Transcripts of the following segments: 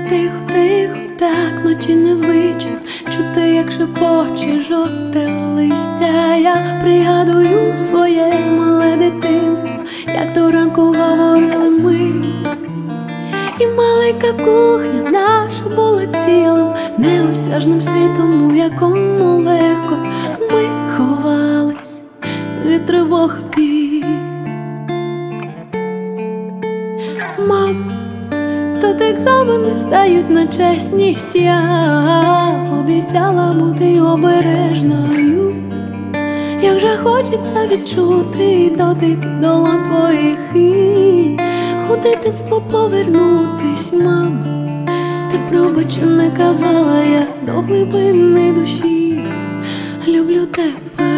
Тихо, тихо, так вночі незвично чути, як шепоче жовте листя. Я пригадую своє мале дитинство, як до ранку говорили ми. І маленька кухня наша була цілим неосяжним світом, у якому легко ми ховались від тривог і бід. Мам, тут екзамени здають на чесність. Я обіцяла бути обережною. Як же хочеться відчути дотики долонь твоїх і у дитинство повернутись, мам. Ти пробач, що не казала я до глибини душі. Люблю тебе.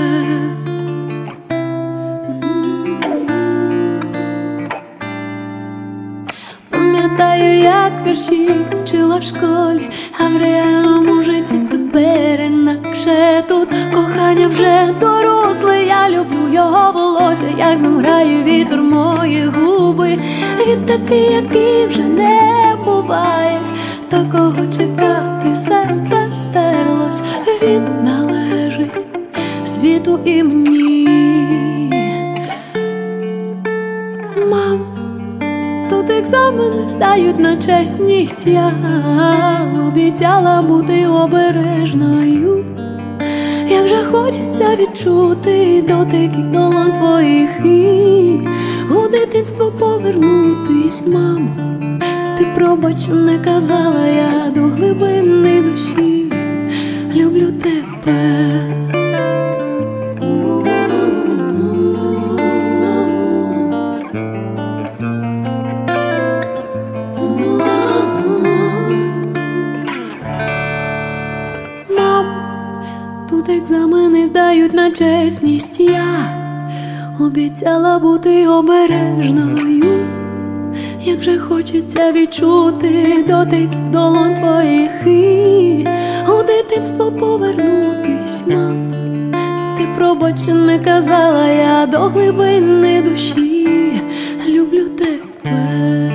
Пам'ятаю, як вірші вчила в школі, а в реальному житті тепер інакше. Тут кохання вже доросле, я люблю його волосся, як з ним грає вітер мої губи. Він такий, який вже не буває, такого чекати серце стерлось. Він належить світу і мені. Мам, тут екзамени здають на чесність. Я обіцяла бути обережною. Як же хочеться відчути дотики долонь твоїх і у дитинство повернутись, мамо. Ти пробач, що не казала я до глибини душі. Люблю тебе. Тут екзамени здають на чесність. Я обіцяла бути обережною. Як же хочеться відчути дотики долонь твоїх і у дитинство повернутись, мам. Ти пробач, що не казала я до глибини душі. Люблю тебе.